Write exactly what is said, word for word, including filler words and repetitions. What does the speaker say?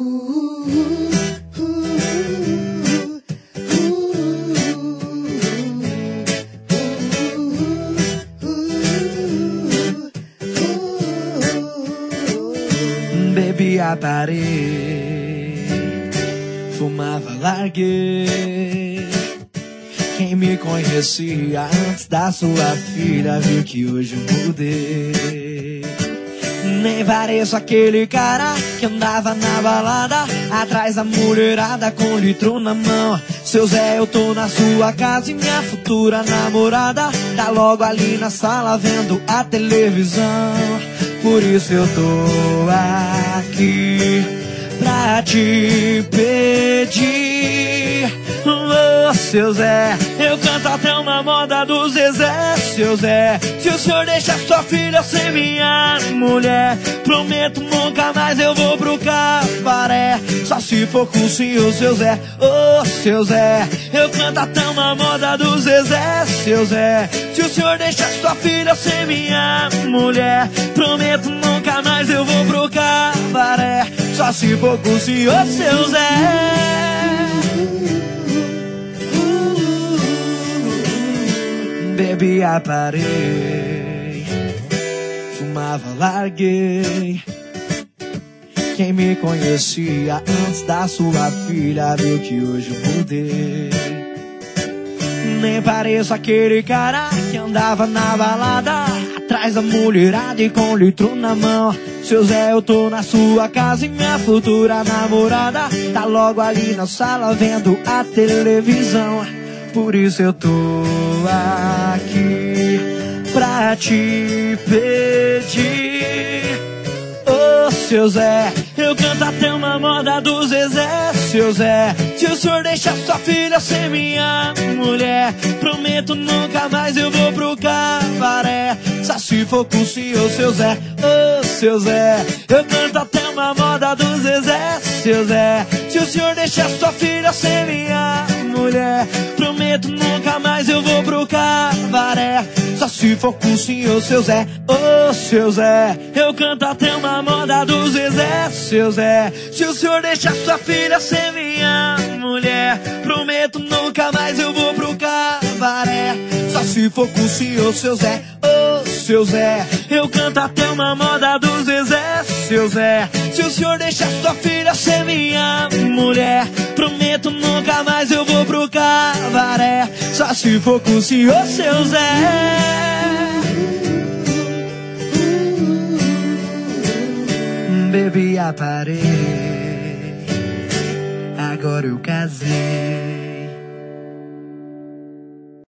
Bebia, parei, fumava, larguei. Quem me conhecia antes da sua filha viu que hoje eu mudei. Nem pareço aquele cara que andava na balada atrás da mulherada com litro na mão. Seu Zé, eu tô na sua casa e minha futura namorada tá logo ali na sala vendo a televisão. Por isso eu tô aqui pra te pedir, oh, seu Zé, eu canto até uma moda do Zezé. Seu Zé, se o senhor deixar sua filha ser minha mulher, prometo nunca mais eu vou pro cabaré, só se for com o senhor, seu Zé. Oh, seu Zé, eu canto até uma moda do Zezé. Seu Zé, se o senhor deixar sua filha ser minha mulher, prometo nunca mais eu vou pro cabaré, só se for com o senhor, seu Zé. Bebia, parei, fumava, larguei. Quem me conhecia antes da sua filha viu que hoje eu mudei. Nem pareço aquele cara que andava na balada atrás da mulherada e com litro na mão. Seu Zé, eu tô na sua casa e minha futura namorada tá logo ali na sala vendo a televisão. Por isso eu tô aqui pra te pedir, oh, seu Zé, eu canto até uma moda do Zezé. Seu Zé, se o senhor deixar sua filha ser minha mulher, prometo nunca mais eu vou pro cabaré, só se for com o senhor, seu Zé. Oh, seu Zé, eu canto até uma moda do Zezé. Seu Zé, se o senhor deixar sua filha ser minha mulher, prometo nunca mais eu vou pro cabaré, só se for com o senhor, seu Zé. Oh, seu Zé, eu canto até uma moda do Zezé. Seu Zé, se o senhor deixar sua filha ser minha mulher, prometo nunca mais eu vou pro cabaré, só se for com o senhor, seu Zé. Oh, seu Zé, eu canto até uma moda do Zezé. Seu Zé, se o senhor deixar sua filha ser minha mulher, prometo nunca mais eu vou pro cabaré, só se for com o senhor, seu Zé. Bebia, parei, agora eu casei.